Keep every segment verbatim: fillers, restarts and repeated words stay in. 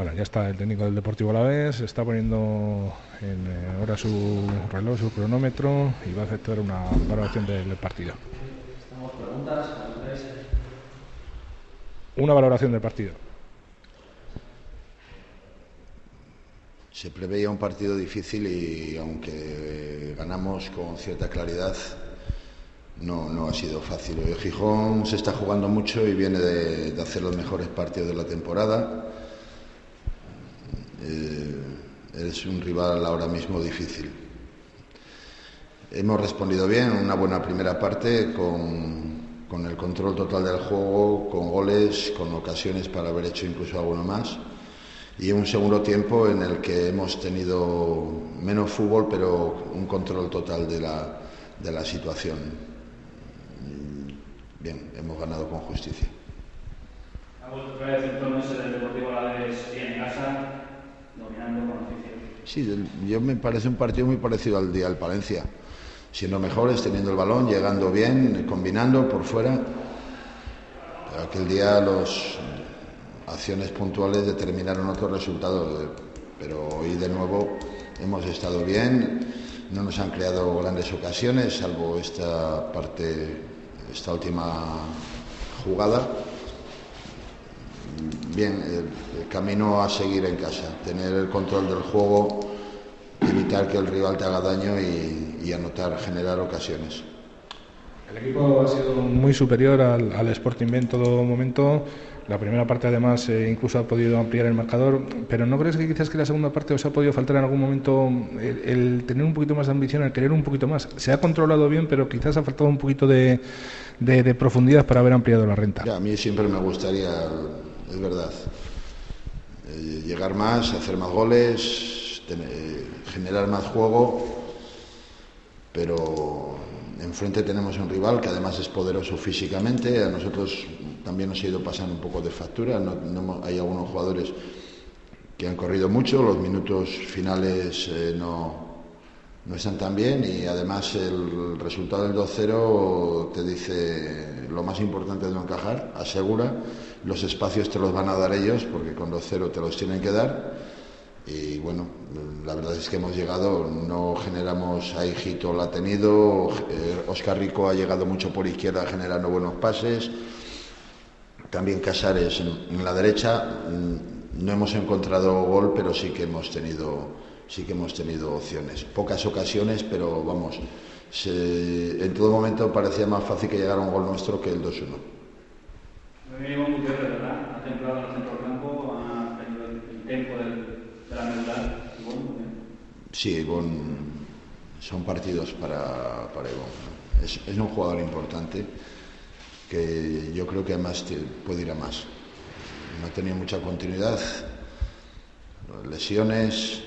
Bueno, ya está el técnico del Deportivo Alavés, está poniendo en, eh, ahora su reloj, su cronómetro, y va a efectuar una valoración del partido. ¿Estamos preguntas? Una valoración del partido. Se preveía un partido difícil y aunque ganamos con cierta claridad, no, no ha sido fácil. El Gijón se está jugando mucho y viene de, de hacer los mejores partidos de la temporada. Eh, es un rival ahora mismo difícil. Hemos respondido bien, una buena primera parte con, con el control total del juego, con goles, con ocasiones para haber hecho incluso alguno más. Y un segundo tiempo en el que hemos tenido menos fútbol, pero un control total de la, de la situación. Bien, hemos ganado con justicia. Ha vuelto otra vez el tono ese del Deportivo Alavés en casa, dominando con oficio. Sí, yo me parece un partido muy parecido al día del Palencia, siendo mejores, teniendo el balón, llegando bien, combinando por fuera. Pero aquel día las acciones puntuales determinaron otro resultado, pero hoy de nuevo hemos estado bien, no nos han creado grandes ocasiones, salvo esta parte, esta última jugada. Bien, el, el camino a seguir en casa, tener el control del juego, evitar que el rival te haga daño y, y anotar, generar ocasiones. El equipo ha sido muy superior al, al Sporting B en todo momento. La primera parte además eh, incluso ha podido ampliar el marcador, pero ¿no crees que quizás que la segunda parte os ha podido faltar en algún momento el, el tener un poquito más de ambición, el querer un poquito más? Se ha controlado bien, pero quizás ha faltado un poquito de, de, de profundidad para haber ampliado la renta. Ya, a mí siempre me gustaría, es verdad, eh, llegar más, hacer más goles, tener, generar más juego, pero enfrente tenemos un rival que además es poderoso físicamente. A nosotros también nos ha ido pasando un poco de factura. No, no, hay algunos jugadores que han corrido mucho, los minutos finales eh, no, no están tan bien, y además el resultado del dos cero te dice lo más importante es no encajar, asegura, los espacios te los van a dar ellos porque con dos cero te los tienen que dar. Y bueno, la verdad es que hemos llegado, no generamos, ahí Gito la ha tenido, eh, Óscar Rico ha llegado mucho por izquierda generando buenos pases, también Casares en, en la derecha. No hemos encontrado gol, pero sí que hemos tenido, sí que hemos tenido opciones, pocas ocasiones, pero vamos, se, en todo momento parecía más fácil que llegara un gol nuestro que el dos uno. Ivonne Gutiérrez, ¿verdad? Ha templado en el centro del campo, ha tenido el tiempo del, de la medular. Ivonne, sí, Ivonne, son partidos para, para Ivonne. Es, es un jugador importante que yo creo que además puede ir a más. No ha tenido mucha continuidad, lesiones,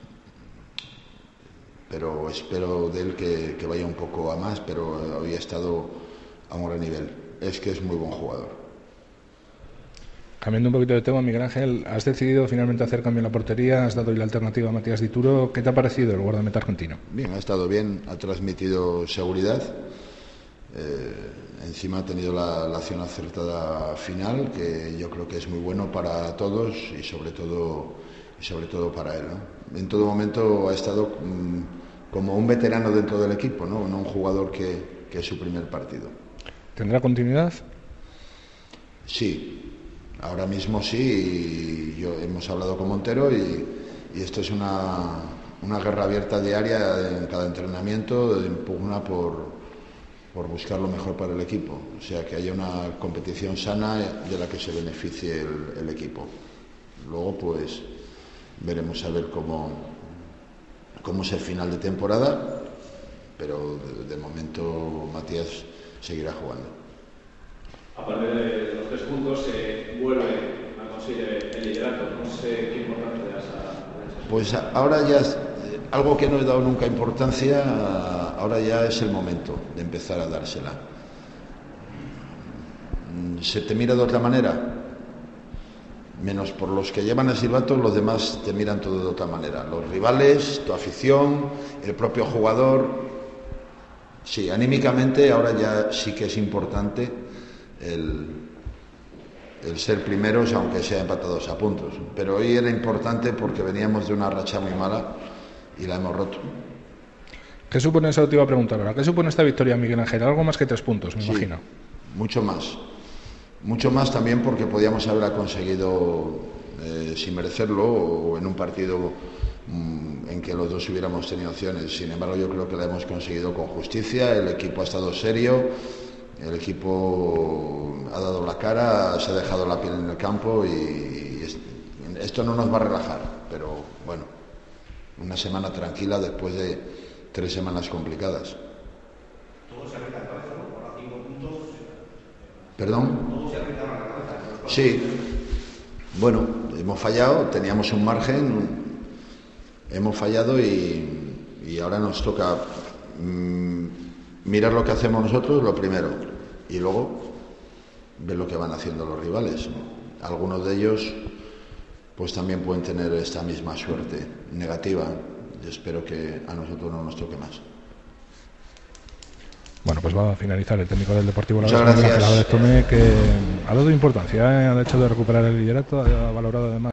pero espero de él que, que vaya un poco a más, pero había estado a un gran nivel. Es que es muy buen jugador. Cambiando un poquito de tema, Miguel Ángel, has decidido finalmente hacer cambio en la portería, has dado hoy la alternativa a Matías Dituro. ¿Qué te ha parecido el guardameta argentino? Bien, ha estado bien, ha transmitido seguridad. Eh, encima ha tenido la, la acción acertada final, que yo creo que es muy bueno para todos y sobre todo, y sobre todo para él, ¿no? En todo momento ha estado mmm, como un veterano dentro del equipo, ¿no? No un jugador que, que es su primer partido. ¿Tendrá continuidad? Sí. Ahora mismo sí, y yo, hemos hablado con Montero y, y esto es una, una guerra abierta diaria en cada entrenamiento, de impugna por, por buscar lo mejor para el equipo, o sea, que haya una competición sana de la que se beneficie el, el equipo. Luego pues veremos a ver cómo, cómo es el final de temporada, pero de, de momento Matías seguirá jugando. Aparte de los tres puntos, se eh, vuelve a conseguir el liderato. No sé qué importancia le das a... Pues ahora ya, es, algo que no he dado nunca importancia, ahora ya es el momento de empezar a dársela. ¿Se te mira de otra manera? Menos por los que llevan el silbato, los demás te miran todo de otra manera. Los rivales, tu afición, el propio jugador. Sí, anímicamente ahora ya sí que es importante el, el ser primeros, aunque sea empatados a puntos. Pero hoy era importante porque veníamos de una racha muy mala y la hemos roto. ¿Qué supone, eso te iba a preguntar ahora, qué supone esta victoria, Miguel Ángel? Algo más que tres puntos, me Sí, imagino. Mucho más. Mucho más también porque podíamos haberla conseguido eh, sin merecerlo o en un partido mmm, en que los dos hubiéramos tenido opciones. Sin embargo, yo creo que la hemos conseguido con justicia. El equipo ha estado serio, el equipo ha dado la cara, se ha dejado la piel en el campo y, y esto no nos va a relajar. Pero bueno, una semana tranquila después de tres semanas complicadas. ¿Perdón? Sí, bueno, hemos fallado, teníamos un margen, hemos fallado y, y ahora nos toca mmm, mirar lo que hacemos nosotros, lo primero, y luego ver lo que van haciendo los rivales. Algunos de ellos pues también pueden tener esta misma suerte negativa y espero que a nosotros no nos toque más. Bueno, pues va a finalizar el técnico del Deportivo Muchas Alavés, gracias. Miguel Ángel Álvarez Tomé, que ha dado importancia, ¿eh? al hecho de recuperar el liderato, ha valorado además